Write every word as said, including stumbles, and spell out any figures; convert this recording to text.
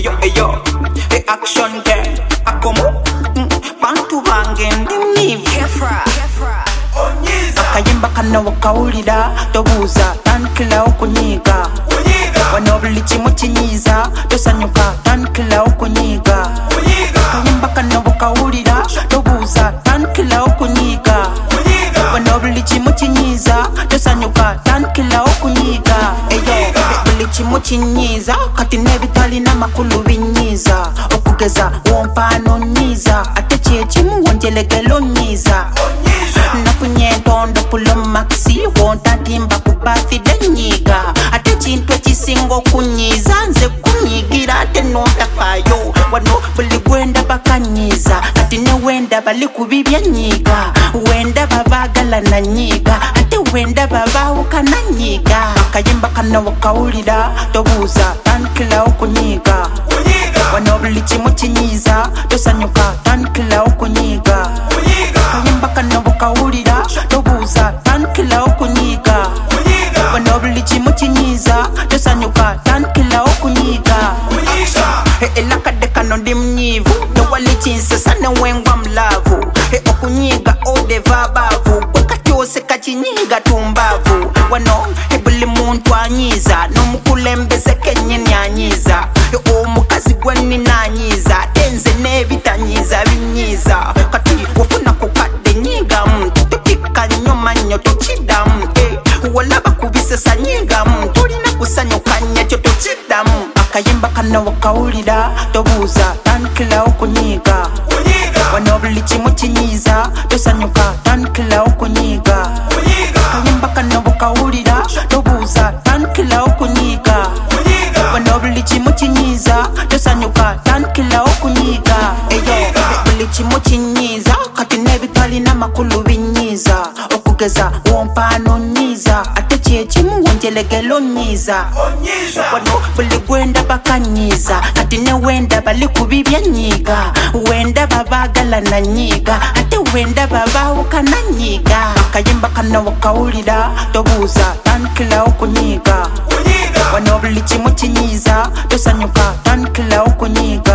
eyo eyo e action girl akomo bantu bange ndi mnivu akayimba kano wakawulira tobuuza tandikira okunyiiga wano buli kimu kinyiiza tosanyuka tandikira okunyiiga akayimba kano wakawulira tobuuza tandikira okunyiiga wano buli kimu kinyiiza tosanyuka tandikira okunyiiga eyo buli kimu kinyiiza kati n'ebitalina makulu binyiiza okugeza wompaano nyiiza ate kyekimu wonjelegera onyiiza nafunye entondo pulo maxi wontatimba ku birthday nyiiga ate kintu ekisinga okunyiiza nze kunyiigira ate notafaayo wano buli gwendaba kanyiiza kati ne wendaba likubi byanyiiga wendaba baagala na nyiiga ate wendaba baawukana nyiiga akayimba kano wakawulira tobuuza tandikira okunyiiga wano buli kimu kinyiiza tosanyuka tandikira okunyiiga akayimba kano wakawulira tobuuza tandikira okunyiiga wano buli kimu kinyiiza tosanyuka tandikira okunyiiga elakadde kano ndi munyiivu tewali kinsesa newengwa mulaavu okunyiiga odeva abaavu kwekatyoseka kinyiiga tumbaavu wano buli muntu anyiiza n'omukulembeze kennyini anyiiza omukazi gwenina anyiiza enze n'ebitanyiiza binyiiza kati wafuna ku kadde nyiigamu totikka nnyo mannyo tokiddamu walaba kubisesa nyiigamu tolina kusanyukanya kyo tokiddamu akayimba kano wakawulira tobuuza tandikira okunyiiga wano buli kimu kinyiiza tosanyuka tandikira okunyiiga akayimba kano wakawulira tobuuza tandikira okunyiiga wano buli kimu kinyiiza tosanyuka tandikira okunyiiga eyo buli kimu kinyiiza kati n'ebitalina makulu binyiiza okugeza wompaano nyiiza ate kyekimu wonjelegera onyiiza wano buli gwendaba kanyiiza kati ne wendaba likubi byanyiiga wendaba baagala na nyiiga ate wendaba baawukana nyiiga akayimba kano wakawulira tobuuza tandikira okunyiiga wano buli kimu kinyiiza tosanyuka tandikira okunyiiga